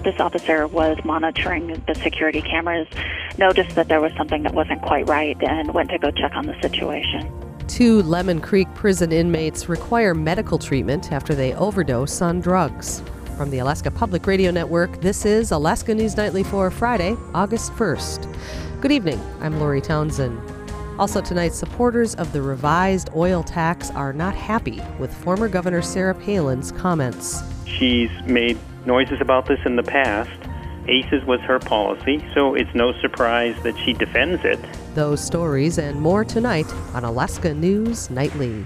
This officer was monitoring the security cameras, noticed that there was something that wasn't quite right, and went to go check on the situation. 2 Lemon Creek prison inmates require medical treatment after they overdose on drugs. From the Alaska Public Radio Network, this is Alaska News Nightly for Friday, August 1st. Good evening, I'm Lori Townsend. Also tonight, supporters of the revised oil tax are not happy with former Governor Sarah Palin's comments. She's made noises about this in the past. ACES was her policy, so it's no surprise that she defends it. Those stories and more tonight on Alaska News Nightly.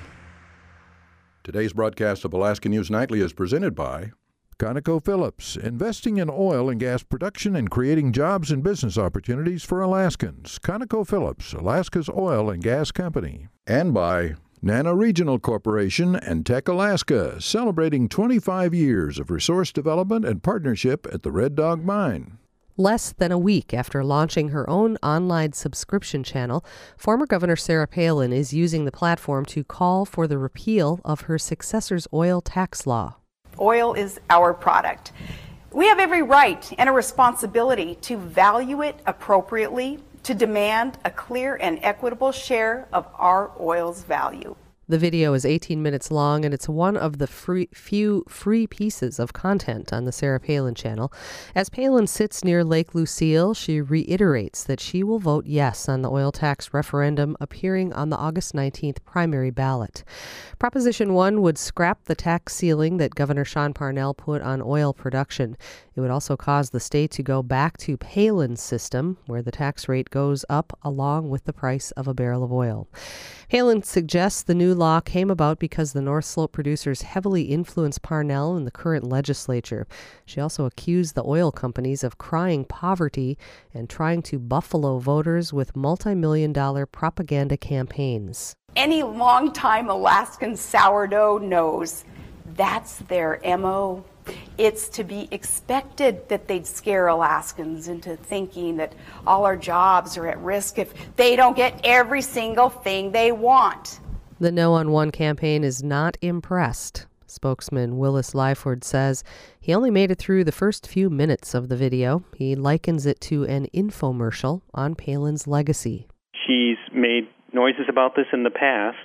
Today's broadcast of Alaska News Nightly is presented by ConocoPhillips, investing in oil and gas production and creating jobs and business opportunities for Alaskans. ConocoPhillips, Alaska's oil and gas company. And by Nana Regional Corporation and Tech Alaska, celebrating 25 years of resource development and partnership at the Red Dog Mine. Less than a week after launching her own online subscription channel, former Governor Sarah Palin is using the platform to call for the repeal of her successor's oil tax law. Oil is our product. We have every right and a responsibility to value it appropriately, to demand a clear and equitable share of our oil's value. The video is 18 minutes long, and it's one of the few free pieces of content on the Sarah Palin channel. As Palin sits near Lake Lucille, she reiterates that she will vote yes on the oil tax referendum appearing on the August 19th primary ballot. Proposition 1 would scrap the tax ceiling that Governor Sean Parnell put on oil production. It would also cause the state to go back to Palin's system, where the tax rate goes up along with the price of a barrel of oil. Palin suggests the new law came about because the North Slope producers heavily influenced Parnell in the current legislature. She also accused the oil companies of crying poverty and trying to buffalo voters with multi-million-dollar propaganda campaigns. Any longtime Alaskan sourdough knows that's their MO. It's to be expected that they'd scare Alaskans into thinking that all our jobs are at risk if they don't get every single thing they want. The No on One campaign is not impressed. Spokesman Willis Lyford says he only made it through the first few minutes of the video. He likens it to an infomercial on Palin's legacy. She's made noises about this in the past.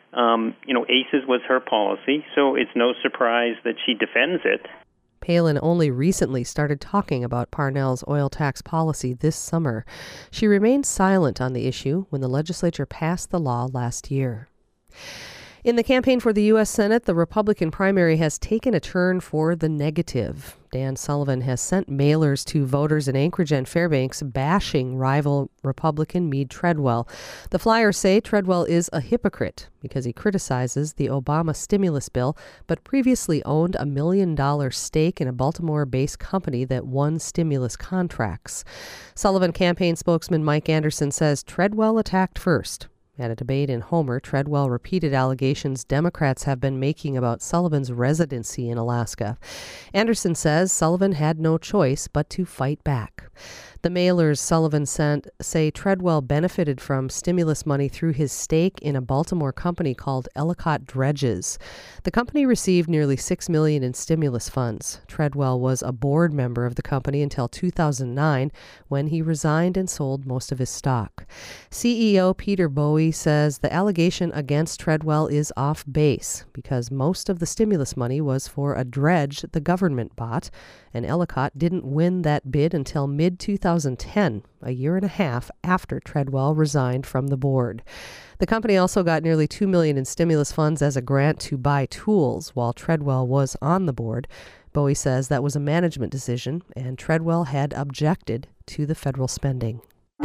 ACES was her policy, so it's no surprise that she defends it. Palin only recently started talking about Parnell's oil tax policy this summer. She remained silent on the issue when the legislature passed the law last year. In the campaign for the U.S. Senate, the Republican primary has taken a turn for the negative. Dan Sullivan has sent mailers to voters in Anchorage and Fairbanks bashing rival Republican Meade Treadwell. The flyers say Treadwell is a hypocrite because he criticizes the Obama stimulus bill, but previously owned $1 million stake in a Baltimore-based company that won stimulus contracts. Sullivan campaign spokesman Mike Anderson says Treadwell attacked first. At a debate in Homer, Treadwell repeated allegations Democrats have been making about Sullivan's residency in Alaska. Anderson says Sullivan had no choice but to fight back. The mailers Sullivan sent say Treadwell benefited from stimulus money through his stake in a Baltimore company called Ellicott Dredges. The company received nearly $6 million in stimulus funds. Treadwell was a board member of the company until 2009, when he resigned and sold most of his stock. CEO Peter Bowie says the allegation against Treadwell is off base because most of the stimulus money was for a dredge the government bought, and Ellicott didn't win that bid until mid-2010, a year and a half after Treadwell resigned from the board. The company also got nearly $2 million in stimulus funds as a grant to buy tools while Treadwell was on the board. Bowie says that was a management decision, and Treadwell had objected to the federal spending.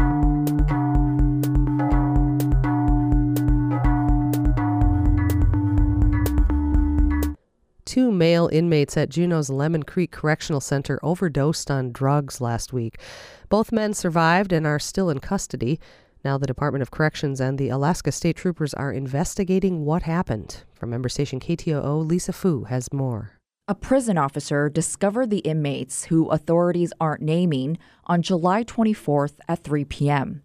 2 male inmates at Juneau's Lemon Creek Correctional Center overdosed on drugs last week. Both men survived and are still in custody. Now the Department of Corrections and the Alaska State Troopers are investigating what happened. From member station KTOO, Lisa Fu has more. A prison officer discovered the inmates, who authorities aren't naming, on July 24th at 3 p.m.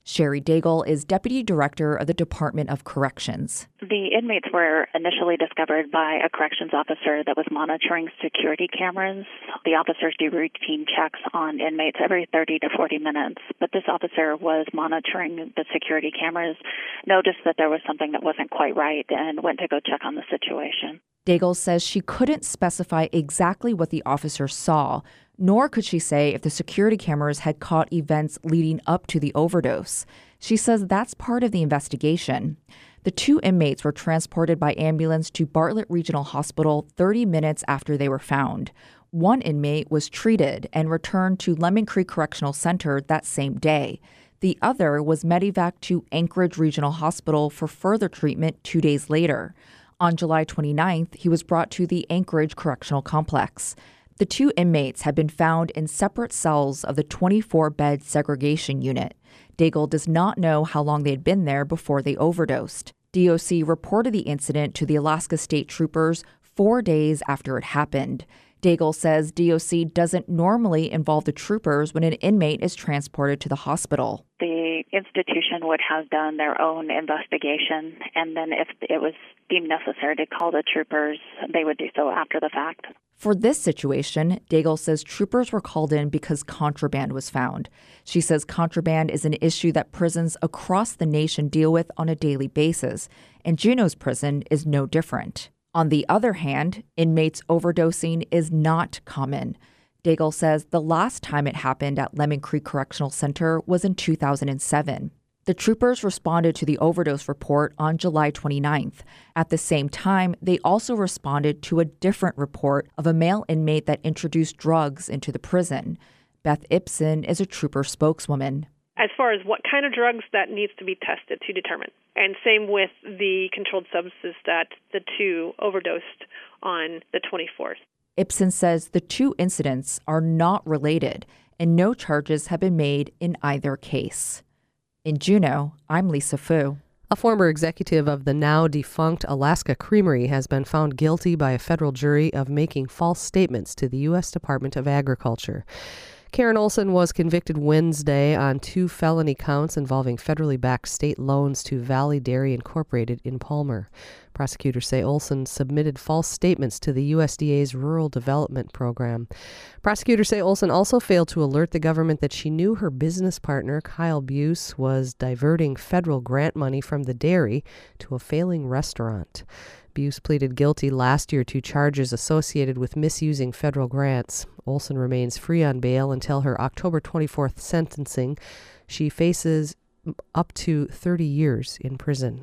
Sherry Daigle is Deputy Director of the Department of Corrections. The inmates were initially discovered by a corrections officer that was monitoring security cameras. The officers do routine checks on inmates every 30 to 40 minutes, but this officer was monitoring the security cameras, noticed that there was something that wasn't quite right, and went to go check on the situation. Daigle says she couldn't specify exactly what the officer saw, nor could she say if the security cameras had caught events leading up to the overdose. She says that's part of the investigation. The two inmates were transported by ambulance to Bartlett Regional Hospital 30 minutes after they were found. One inmate was treated and returned to Lemon Creek Correctional Center that same day. The other was medevaced to Anchorage Regional Hospital for further treatment 2 days later. On July 29th, he was brought to the Anchorage Correctional Complex. The two inmates had been found in separate cells of the 24-bed segregation unit. Daigle does not know how long they had been there before they overdosed. DOC reported the incident to the Alaska State Troopers 4 days after it happened. Daigle says DOC doesn't normally involve the troopers when an inmate is transported to the hospital. The institution would have done their own investigation, and then if it was deemed necessary to call the troopers, they would do so after the fact. For this situation, Daigle says troopers were called in because contraband was found. She says contraband is an issue that prisons across the nation deal with on a daily basis, and Juneau's prison is no different. On the other hand, inmates overdosing is not common. Daigle says the last time it happened at Lemon Creek Correctional Center was in 2007. The troopers responded to the overdose report on July 29th. At the same time, they also responded to a different report of a male inmate that introduced drugs into the prison. Beth Ibsen is a trooper spokeswoman. As far as what kind of drugs, that needs to be tested to determine. And same with the controlled substances that the two overdosed on the 24th. Ibsen says the two incidents are not related and no charges have been made in either case. In Juneau, I'm Lisa Fu. A former executive of the now defunct Alaska Creamery has been found guilty by a federal jury of making false statements to the U.S. Department of Agriculture. Karen Olson was convicted Wednesday on 2 felony counts involving federally backed state loans to Valley Dairy Incorporated in Palmer. Prosecutors say Olson submitted false statements to the USDA's Rural Development Program. Prosecutors say Olson also failed to alert the government that she knew her business partner, Kyle Buse, was diverting federal grant money from the dairy to a failing restaurant. Buse pleaded guilty last year to charges associated with misusing federal grants. Olson remains free on bail until her October 24th sentencing. She faces up to 30 years in prison.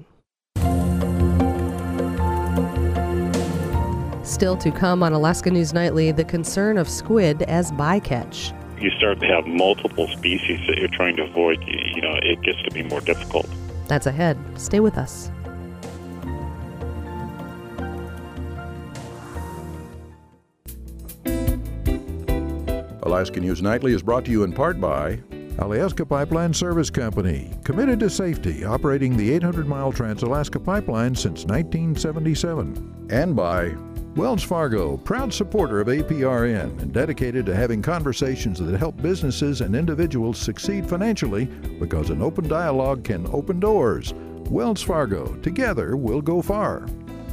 Still to come on Alaska News Nightly, the concern of squid as bycatch. You start to have multiple species that you're trying to avoid, it gets to be more difficult. That's ahead. Stay with us. Alaska News Nightly is brought to you in part by Alyeska Pipeline Service Company, committed to safety, operating the 800-mile Trans-Alaska Pipeline since 1977. And by Wells Fargo, proud supporter of APRN and dedicated to having conversations that help businesses and individuals succeed financially, because an open dialogue can open doors. Wells Fargo, together we'll go far.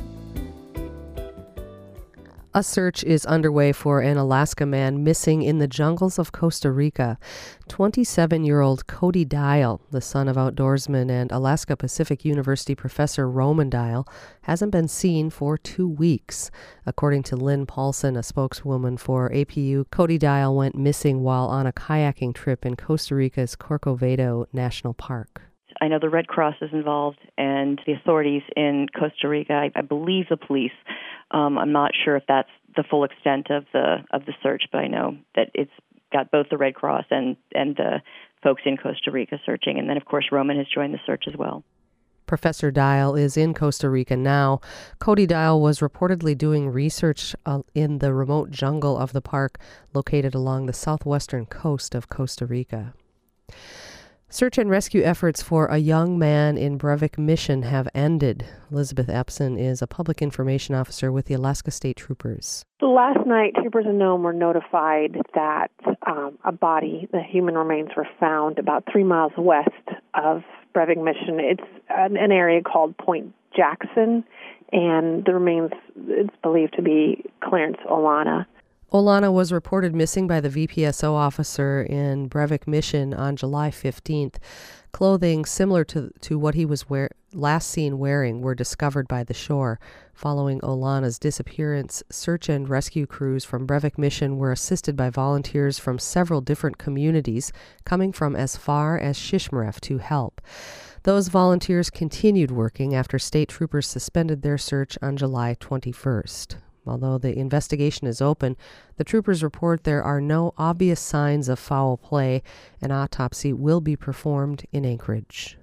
A search is underway for an Alaska man missing in the jungles of Costa Rica. 27-year-old Cody Dial, the son of outdoorsman and Alaska Pacific University professor Roman Dial, hasn't been seen for 2 weeks. According to Lynn Paulson, a spokeswoman for APU, Cody Dial went missing while on a kayaking trip in Costa Rica's Corcovado National Park. I know the Red Cross is involved and the authorities in Costa Rica. I believe the police. I'm not sure if that's the full extent of the search, but I know that it's got both the Red Cross and the folks in Costa Rica searching. And then, of course, Roman has joined the search as well. Professor Dial is in Costa Rica now. Cody Dial was reportedly doing research in the remote jungle of the park located along the southwestern coast of Costa Rica. Search and rescue efforts for a young man in Brevik Mission have ended. Elizabeth Epson is a public information officer with the Alaska State Troopers. Last night, troopers in Nome were notified that a body, the human remains, were found about 3 miles west of Brevik Mission. It's an area called Point Jackson, and the remains, it's believed to be Clarence Olana. Olana was reported missing by the VPSO officer in Brevik Mission on July 15th. Clothing similar to what he was last seen wearing were discovered by the shore. Following Olana's disappearance, search and rescue crews from Brevik Mission were assisted by volunteers from several different communities, coming from as far as Shishmaref to help. Those volunteers continued working after state troopers suspended their search on July 21st. Although the investigation is open, the troopers report there are no obvious signs of foul play. An autopsy will be performed in Anchorage.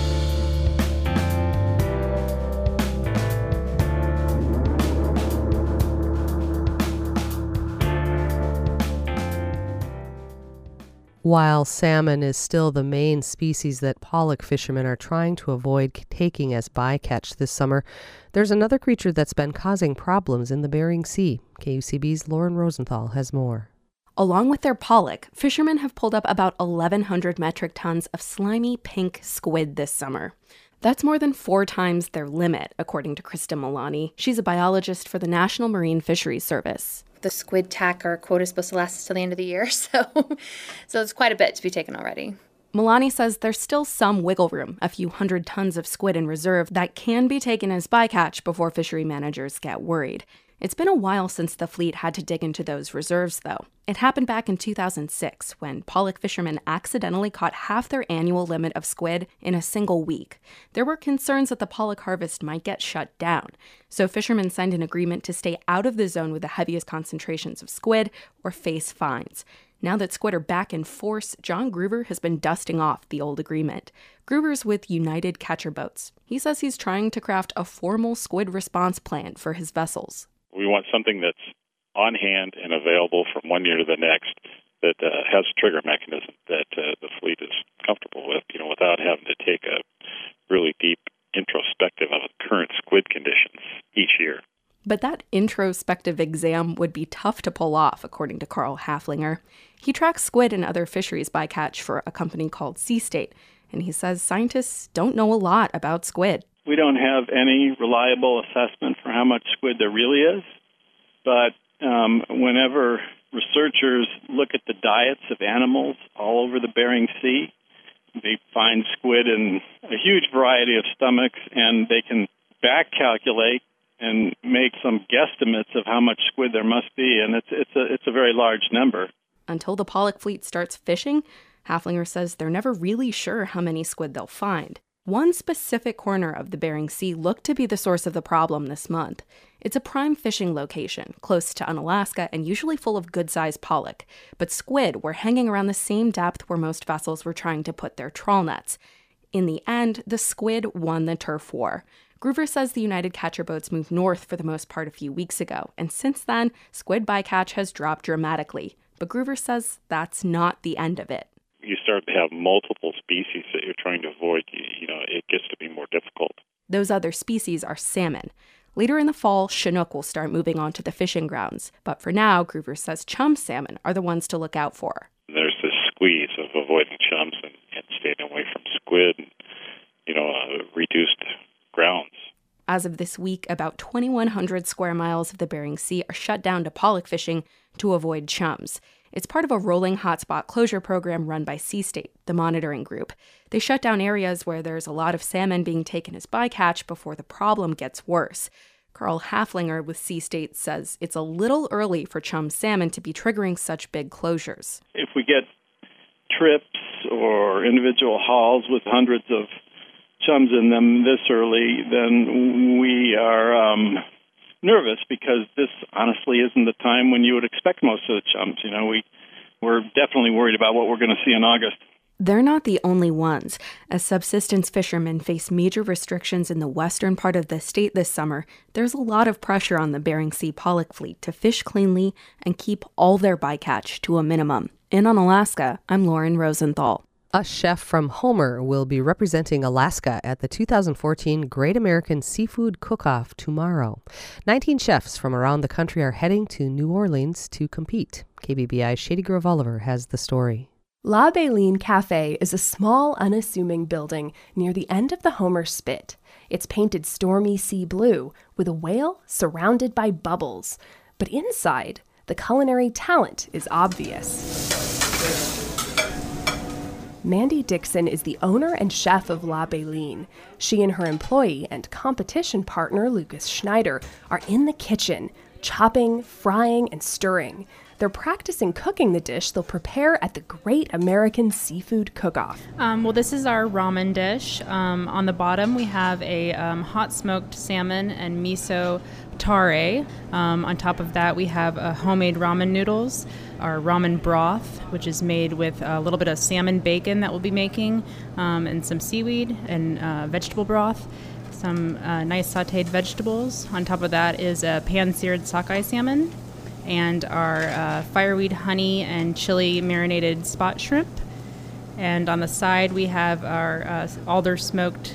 While salmon is still the main species that pollock fishermen are trying to avoid taking as bycatch this summer, there's another creature that's been causing problems in the Bering Sea. KUCB's Lauren Rosenthal has more. Along with their pollock, fishermen have pulled up about 1,100 metric tons of slimy pink squid this summer. That's more than 4 times their limit, according to Krista Milani. She's a biologist for the National Marine Fisheries Service. The squid tack or quota is supposed to last us till the end of the year, so it's quite a bit to be taken already. Milani says there's still some wiggle room, a few hundred tons of squid in reserve that can be taken as bycatch before fishery managers get worried. It's been a while since the fleet had to dig into those reserves, though. It happened back in 2006 when pollock fishermen accidentally caught half their annual limit of squid in a single week. There were concerns that the pollock harvest might get shut down, so fishermen signed an agreement to stay out of the zone with the heaviest concentrations of squid or face fines. Now that squid are back in force, John Gruber has been dusting off the old agreement. Gruber's with United Catcher Boats. He says he's trying to craft a formal squid response plan for his vessels. We want something that's on hand and available from one year to the next that has a trigger mechanism that the fleet is comfortable with, without having to take a really deep introspective of current squid conditions each year. But that introspective exam would be tough to pull off, according to Carl Haflinger. He tracks squid and other fisheries bycatch for a company called Sea State, and he says scientists don't know a lot about squid. We don't have any reliable assessment for how much squid there really is, but whenever researchers look at the diets of animals all over the Bering Sea, they find squid in a huge variety of stomachs, and they can back calculate and make some guesstimates of how much squid there must be, and it's a very large number. Until the pollock fleet starts fishing, Haflinger says they're never really sure how many squid they'll find. One specific corner of the Bering Sea looked to be the source of the problem this month. It's a prime fishing location, close to Unalaska and usually full of good-sized pollock. But squid were hanging around the same depth where most vessels were trying to put their trawl nets. In the end, the squid won the turf war. Gruber says the United Catcher Boats moved north for the most part a few weeks ago, and since then, squid bycatch has dropped dramatically. But Gruber says that's not the end of it. You start to have multiple species that you're trying to avoid, it gets to be more difficult. Those other species are salmon. Later in the fall, Chinook will start moving on to the fishing grounds. But for now, Gruber says chum salmon are the ones to look out for. There's this squeeze of avoiding chums and staying away from squid and, reduced grounds. As of this week, about 2,100 square miles of the Bering Sea are shut down to pollock fishing to avoid chums. It's part of a rolling hotspot closure program run by Sea State, the monitoring group. They shut down areas where there's a lot of salmon being taken as bycatch before the problem gets worse. Carl Haflinger with Sea State says it's a little early for chum salmon to be triggering such big closures. If we get trips or individual hauls with hundreds of chums in them this early, then we are nervous because this honestly isn't the time when you would expect most of the chums. We're definitely worried about what we're going to see in August. They're not the only ones. As subsistence fishermen face major restrictions in the western part of the state this summer, there's a lot of pressure on the Bering Sea pollock fleet to fish cleanly and keep all their bycatch to a minimum. In Unalaska, I'm Lauren Rosenthal. A chef from Homer will be representing Alaska at the 2014 Great American Seafood Cook-Off tomorrow. 19 chefs from around the country are heading to New Orleans to compete. KBBI's Shady Grove Oliver has the story. La Baleen Cafe is a small, unassuming building near the end of the Homer Spit. It's painted stormy sea blue with a whale surrounded by bubbles. But inside, the culinary talent is obvious. Mandy Dixon is the owner and chef of La Baleen. She and her employee and competition partner, Lucas Schneider, are in the kitchen, chopping, frying, and stirring. They're practicing cooking the dish they'll prepare at the Great American Seafood Cook-Off. Well, this is our ramen dish. On the bottom, we have a hot smoked salmon and miso tare. On top of that, we have homemade ramen noodles, our ramen broth, which is made with a little bit of salmon bacon that we'll be making, and some seaweed and vegetable broth, some nice sauteed vegetables. On top of that is a pan-seared sockeye salmon, and our fireweed honey and chili marinated spot shrimp. And on the side, we have our alder smoked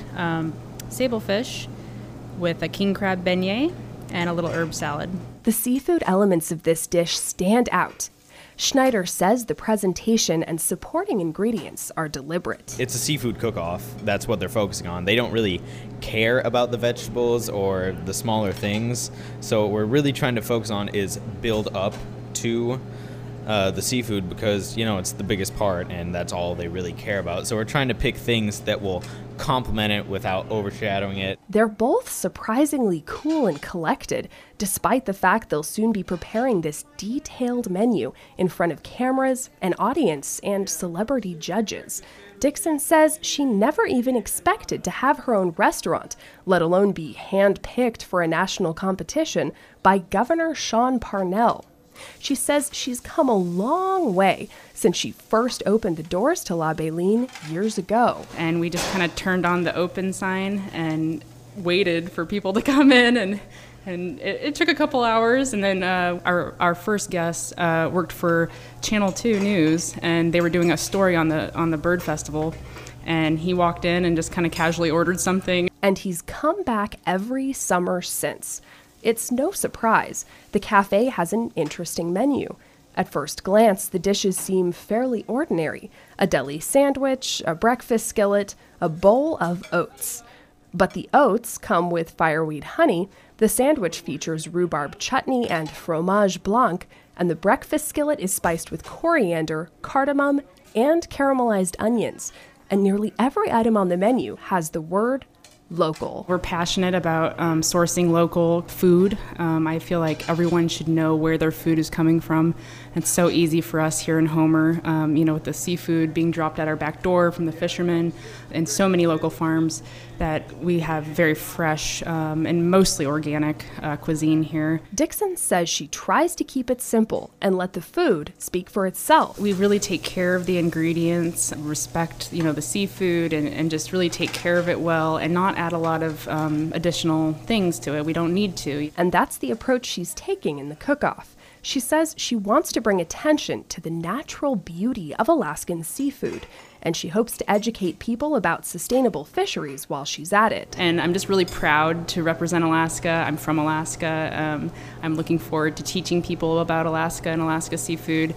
sablefish with a king crab beignet and a little herb salad. The seafood elements of this dish stand out. Schneider says the presentation and supporting ingredients are deliberate. It's a seafood cook-off. That's what they're focusing on. They don't really care about the vegetables or the smaller things. So what we're really trying to focus on is build up to the seafood because, it's the biggest part and that's all they really care about. So we're trying to pick things that will complement it without overshadowing it. They're both surprisingly cool and collected, despite the fact they'll soon be preparing this detailed menu in front of cameras, an audience, and celebrity judges. Dixon says she never even expected to have her own restaurant, let alone be hand-picked for a national competition by Governor Sean Parnell. She says she's come a long way since she first opened the doors to La Baleen years ago. And we just kind of turned on the open sign and waited for people to come in, and it took a couple hours. And then our first guest worked for Channel 2 News, and they were doing a story on the Bird Festival. And he walked in and just kind of casually ordered something. And he's come back every summer since. It's no surprise. The cafe has an interesting menu. At first glance, the dishes seem fairly ordinary. A deli sandwich, a breakfast skillet, a bowl of oats. But the oats come with fireweed honey, the sandwich features rhubarb chutney and fromage blanc, and the breakfast skillet is spiced with coriander, cardamom, and caramelized onions. And nearly every item on the menu has the word local. We're passionate about sourcing local food. I feel like everyone should know where their food is coming from. It's so easy for us here in Homer, with the seafood being dropped at our back door from the fishermen and so many local farms that we have very fresh and mostly organic cuisine here. Dixon says she tries to keep it simple and let the food speak for itself. We really take care of the ingredients, respect, the seafood and just really take care of it well and not add a lot of additional things to it. We don't need to. And that's the approach she's taking in the cook-off. She says she wants to bring attention to the natural beauty of Alaskan seafood, and she hopes to educate people about sustainable fisheries while she's at it. And I'm just really proud to represent Alaska. I'm from Alaska. I'm looking forward to teaching people about Alaska and Alaska seafood.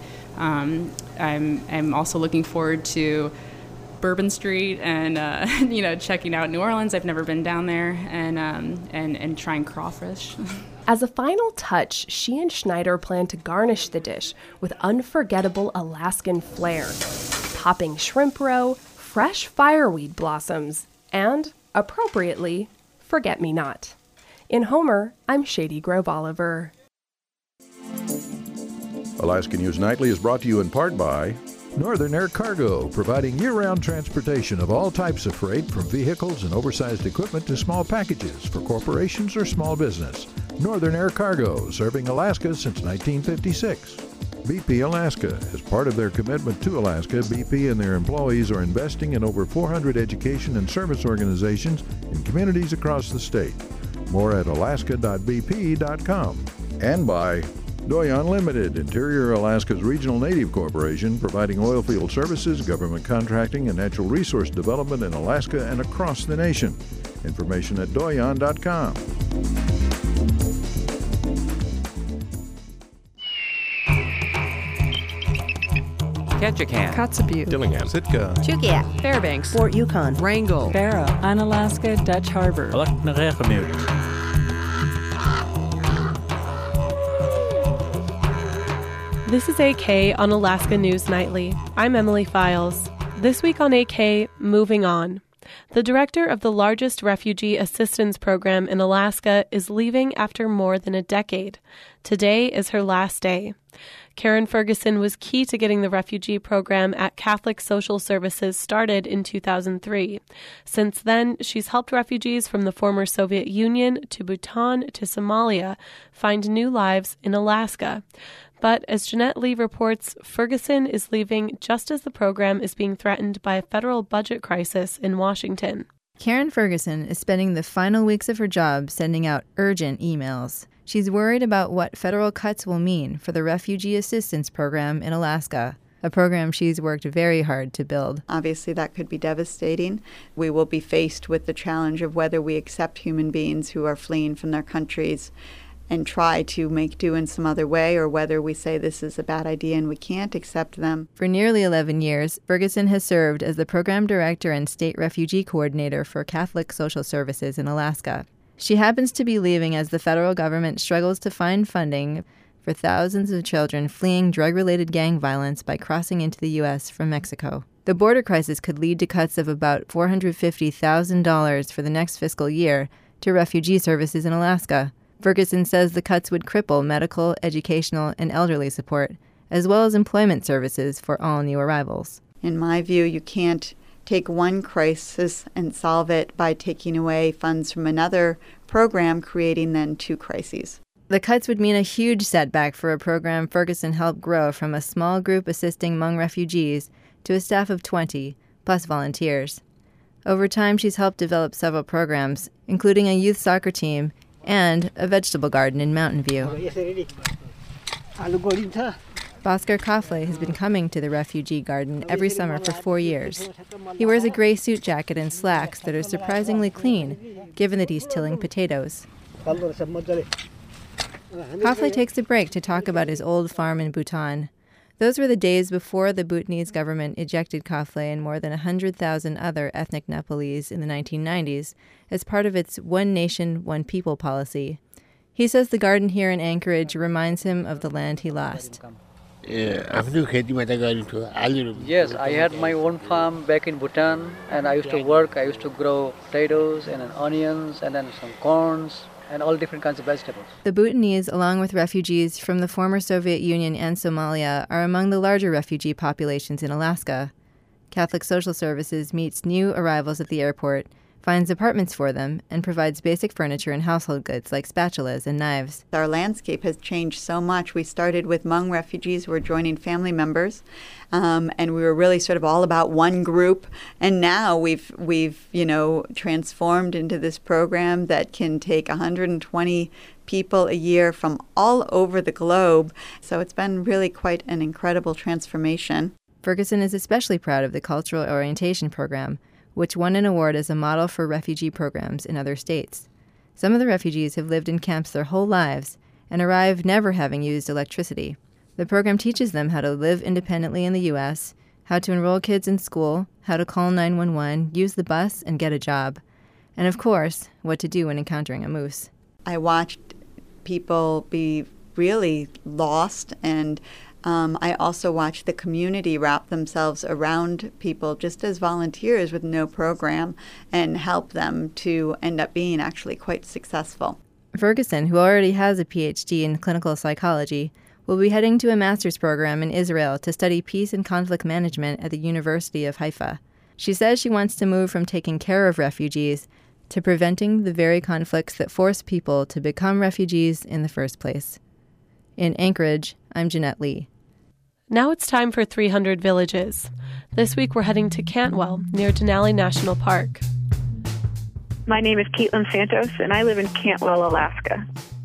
I'm also looking forward to Bourbon Street and checking out New Orleans. I've never been down there, and trying crawfish. As a final touch, she and Schneider plan to garnish the dish with unforgettable Alaskan flair, popping shrimp roe, fresh fireweed blossoms, and, appropriately, forget-me-not. In Homer, I'm Shady Grove Oliver. Alaska News Nightly is brought to you in part by Northern Air Cargo, providing year-round transportation of all types of freight, from vehicles and oversized equipment to small packages for corporations or small business. Northern Air Cargo, serving Alaska since 1956. BP Alaska. As part of their commitment to Alaska, BP and their employees are investing in over 400 education and service organizations in communities across the state. More at alaska.bp.com. And by Doyon Limited, Interior Alaska's regional native corporation, providing oil field services, government contracting, and natural resource development in Alaska and across the nation. Information at doyon.com. Ketchikan, Kotzebue, Dillingham, Sitka, Chugiak, Fairbanks, Fort Yukon, Wrangell, Barrow, Unalaska, Dutch Harbor. This is AK on Alaska News Nightly. I'm Emily Files. This week on AK, moving on. The director of the largest refugee assistance program in Alaska is leaving after more than a decade. Today is her last day. Karen Ferguson was key to getting the refugee program at Catholic Social Services started in 2003. Since then, she's helped refugees from the former Soviet Union to Bhutan to Somalia find new lives in Alaska. But as Jeanette Lee reports, Ferguson is leaving just as the program is being threatened by a federal budget crisis in Washington. Karen Ferguson is spending the final weeks of her job sending out urgent emails. She's worried about what federal cuts will mean for the Refugee Assistance Program in Alaska, a program she's worked very hard to build. Obviously, that could be devastating. We will be faced with the challenge of whether we accept human beings who are fleeing from their countries and try to make do in some other way, or whether we say this is a bad idea and we can't accept them. For nearly 11 years, Ferguson has served as the program director and state refugee coordinator for Catholic Social Services in Alaska. She happens to be leaving as the federal government struggles to find funding for thousands of children fleeing drug-related gang violence by crossing into the U.S. from Mexico. The border crisis could lead to cuts of about $450,000 for the next fiscal year to refugee services in Alaska. Ferguson says the cuts would cripple medical, educational, and elderly support, as well as employment services for all new arrivals. In my view, you can't take one crisis and solve it by taking away funds from another program, creating then two crises. The cuts would mean a huge setback for a program Ferguson helped grow from a small group assisting Hmong refugees to a staff of 20, plus volunteers. Over time, she's helped develop several programs, including a youth soccer team and a vegetable garden in Mountain View. Bhaskar Kafle has been coming to the refugee garden every summer for 4 years. He wears a gray suit jacket and slacks that are surprisingly clean, given that he's tilling potatoes. Kafle takes a break to talk about his old farm in Bhutan. Those were the days before the Bhutanese government ejected Kafle and more than 100,000 other ethnic Nepalese in the 1990s as part of its One Nation, One People policy. He says the garden here in Anchorage reminds him of the land he lost. Yes, I had my own farm back in Bhutan, and I used to work. I used to grow potatoes and then onions and then some corns and all different kinds of vegetables. The Bhutanese, along with refugees from the former Soviet Union and Somalia, are among the larger refugee populations in Alaska. Catholic Social Services meets new arrivals at the airport, finds apartments for them, and provides basic furniture and household goods like spatulas and knives. Our landscape has changed so much. We started with Hmong refugees who were joining family members, and we were really sort of all about one group. And now we've transformed into this program that can take 120 people a year from all over the globe. So it's been really quite an incredible transformation. Ferguson is especially proud of the Cultural Orientation Program, which won an award as a model for refugee programs in other states. Some of the refugees have lived in camps their whole lives and arrive never having used electricity. The program teaches them how to live independently in the U.S., how to enroll kids in school, how to call 911, use the bus, and get a job. And of course, what to do when encountering a moose. I watched people be really lost, and I also watched the community wrap themselves around people just as volunteers with no program and help them to end up being actually quite successful. Ferguson, who already has a PhD in clinical psychology, will be heading to a master's program in Israel to study peace and conflict management at the University of Haifa. She says she wants to move from taking care of refugees to preventing the very conflicts that force people to become refugees in the first place. In Anchorage, I'm Jeanette Lee. Now it's time for 300 Villages. This week we're heading to Cantwell, near Denali National Park. My name is Caitlin Santos, and I live in Cantwell, Alaska.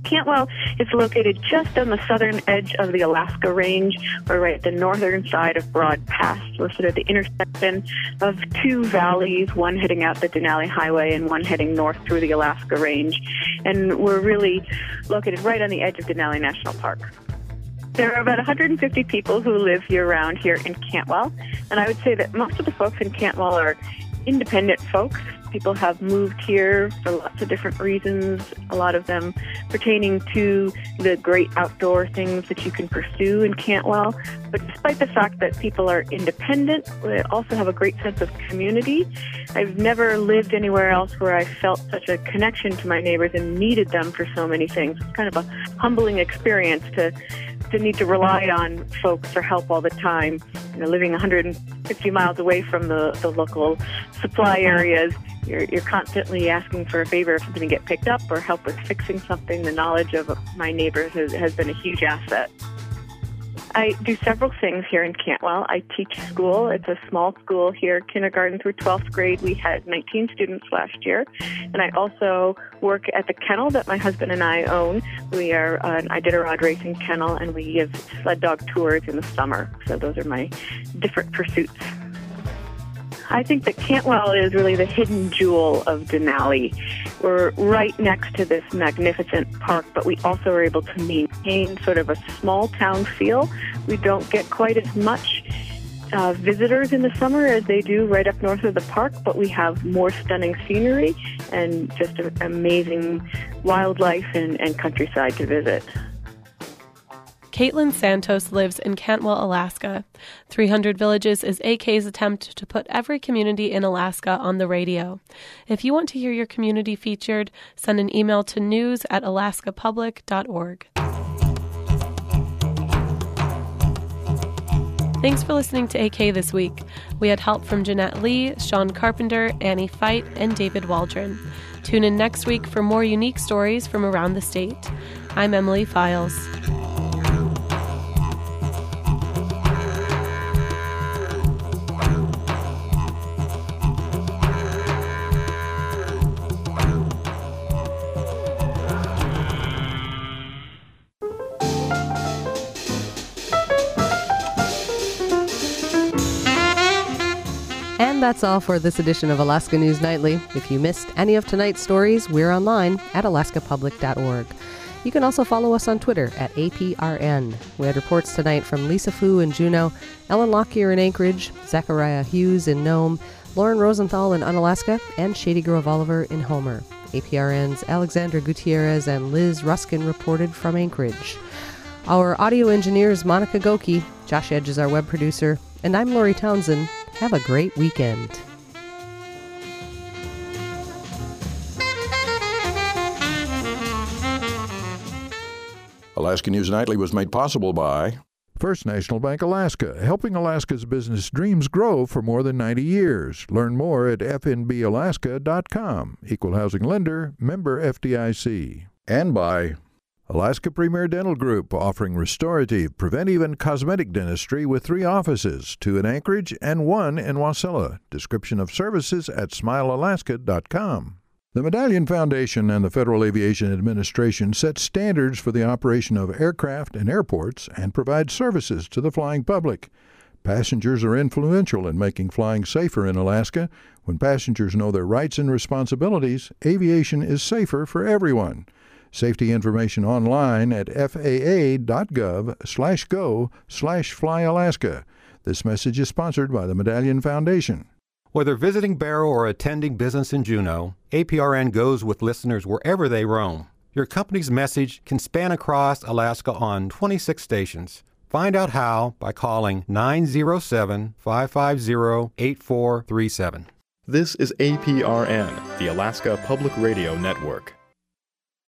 Cantwell is located just on the southern edge of the Alaska Range. We're right at the northern side of Broad Pass. We're sort of the intersection of two valleys, one heading out the Denali Highway and one heading north through the Alaska Range. And we're really located right on the edge of Denali National Park. There are about 150 people who live year-round here in Cantwell, and I would say that most of the folks in Cantwell are independent folks. People have moved here for lots of different reasons, a lot of them pertaining to the great outdoor things that you can pursue in Cantwell. But despite the fact that people are independent, they also have a great sense of community. I've never lived anywhere else where I felt such a connection to my neighbors and needed them for so many things. It's kind of a humbling experience to need to rely on folks for help all the time. You know, living 150 miles away from the local supply areas, you're constantly asking for a favor if something to get picked up or help with fixing something. The knowledge of my neighbors has been a huge asset. I do several things here in Cantwell. I teach school. It's a small school here, kindergarten through 12th grade. We had 19 students last year. And I also work at the kennel that my husband and I own. We are an Iditarod racing kennel, and we give sled dog tours in the summer. So those are my different pursuits. I think that Cantwell is really the hidden jewel of Denali. We're right next to this magnificent park, but we also are able to maintain sort of a small town feel. We don't get quite as much visitors in the summer as they do right up north of the park, but we have more stunning scenery and just amazing wildlife and countryside to visit. Caitlin Santos lives in Cantwell, Alaska. 300 Villages is AK's attempt to put every community in Alaska on the radio. If you want to hear your community featured, send an email to news@alaskapublic.org. Thanks for listening to AK This Week. We had help from Jeanette Lee, Sean Carpenter, Annie Fight, and David Waldron. Tune in next week for more unique stories from around the state. I'm Emily Files. And that's all for this edition of Alaska News Nightly. If you missed any of tonight's stories, we're online at alaskapublic.org. You can also follow us on Twitter at APRN. We had reports tonight from Lisa Fu in Juneau, Ellen Lockyer in Anchorage, Zachariah Hughes in Nome, Lauren Rosenthal in Unalaska, and Shady Grove Oliver in Homer. APRN's Alexandra Gutierrez and Liz Ruskin reported from Anchorage. Our audio engineer is Monica Goki. Josh Edge is our web producer. And I'm Lori Townsend. Have a great weekend. Alaska News Nightly was made possible by First National Bank Alaska, helping Alaska's business dreams grow for more than 90 years. Learn more at fnbalaska.com. Equal housing lender, member FDIC. And by Alaska Premier Dental Group, offering restorative, preventive, and cosmetic dentistry with 3 offices, 2 in Anchorage and 1 in Wasilla. Description of services at smilealaska.com. The Medallion Foundation and the Federal Aviation Administration set standards for the operation of aircraft and airports and provide services to the flying public. Passengers are influential in making flying safer in Alaska. When passengers know their rights and responsibilities, aviation is safer for everyone. Safety information online at faa.gov/go/flyalaska. This message is sponsored by the Medallion Foundation. Whether visiting Barrow or attending business in Juneau, APRN goes with listeners wherever they roam. Your company's message can span across Alaska on 26 stations. Find out how by calling 907-550-8437. This is APRN, the Alaska Public Radio Network.